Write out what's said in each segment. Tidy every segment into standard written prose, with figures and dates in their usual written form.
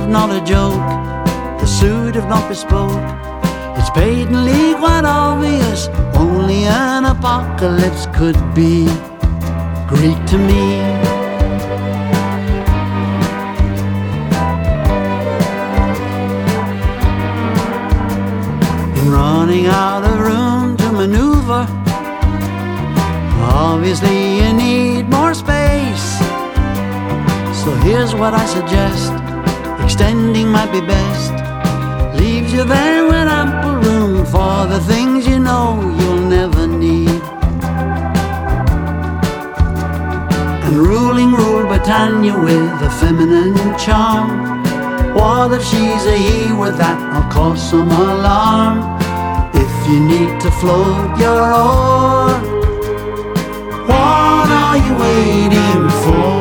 if not a joke, the suit if not bespoke. It's patently quite obvious, only an apocalypse could be Greek to me. In running out of room to maneuver, obviously you need more space. So here's what I suggest, extending might be best. Leaves you there with ample room for the things you know you'll never need. And rule Britannia with a feminine charm. What if she's a he with that? I'll cause some alarm. If you need to float your oar, what are you waiting for?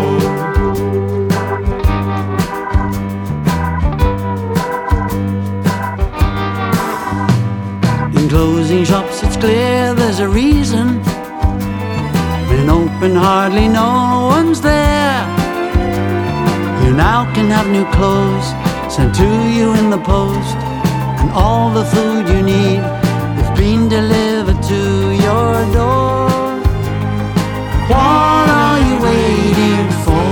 In closing shops it's clear there's a reason. When open hardly no one's there. You now can have new clothes sent to you in the post, and all the food you need has been delivered to your door. What are you waiting for?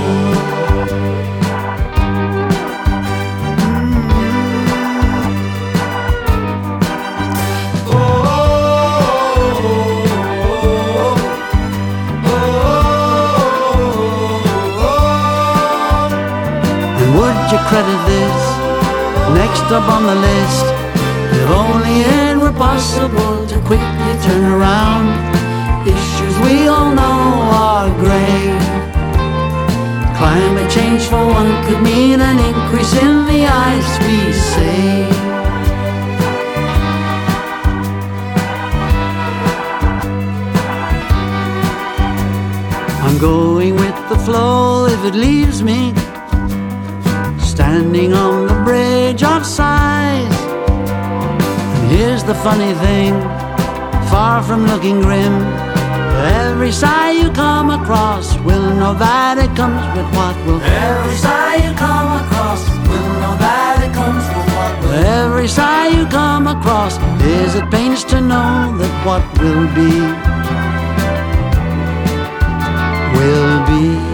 And would you credit this? Next up on the list, if only it were possible to quickly turn around issues we all know are grave. Climate change for one could mean an increase in the ice we save. I'm going with the flow if it leaves me standing on the bridge of sighs. And here's the funny thing, far from looking grim, every sigh you come across will know that it comes with what will. Every sigh you come across will know that it comes with what will. Every sigh you come across is it pains to know that what will be will be.